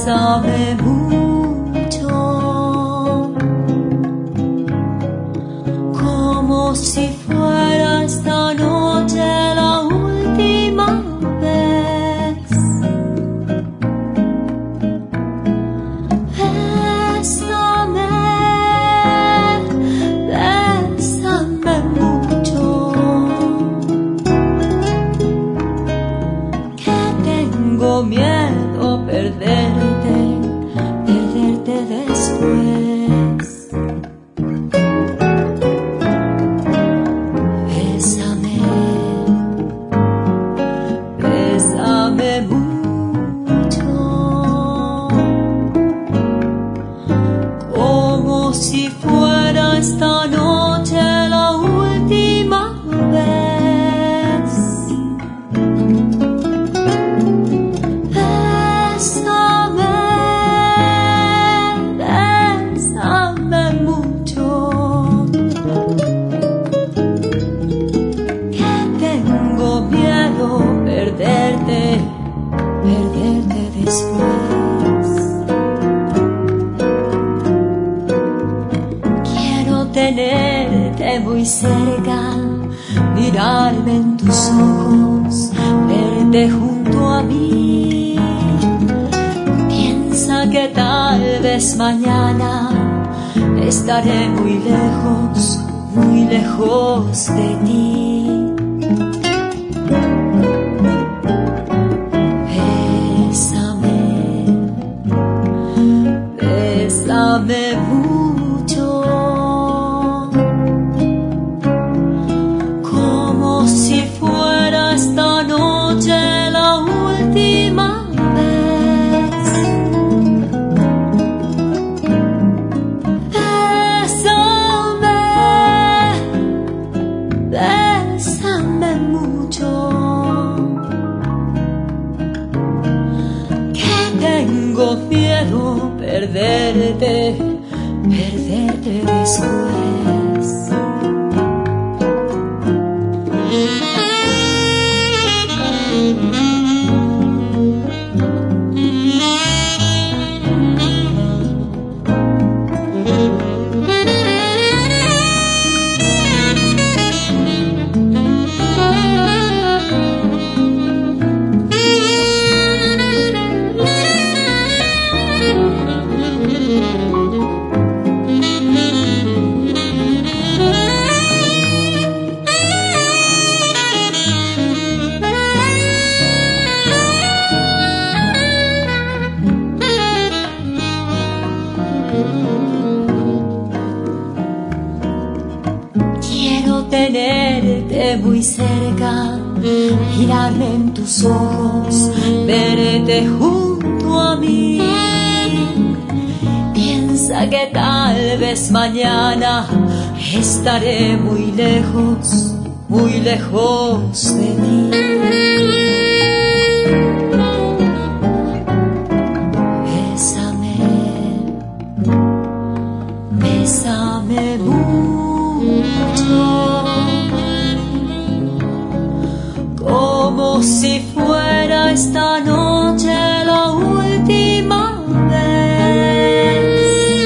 Bésame mucho, como si fuera esta noche la última vez. Bésame, bésame mucho, que tengo miedo perderte después. Bésame, bésame mucho, como si fuera esta noche la última vez. Bésame, bésame mucho, que tengo miedo perderte después. Quiero tenerte muy cerca, mirarme en tus ojos, verte junto a mí. Piensa que tal vez mañana estaré muy lejos de ti. Bésame, bésame mucho, como si fuera esta noche la última vez. Bésame, bésame mucho, que tengo miedo perderte después. Quiero tenerte muy cerca, mirarme en tus ojos, verte junto a mí. Piensa que tal vez mañana estaré muy lejos de ti. Bésame, bésame mucho, como si fuera esta noche la última vez.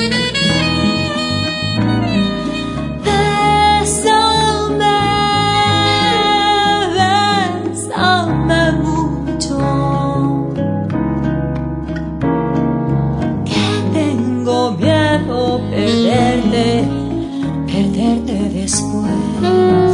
Bésame, bésame mucho, que tengo miedo perderte después.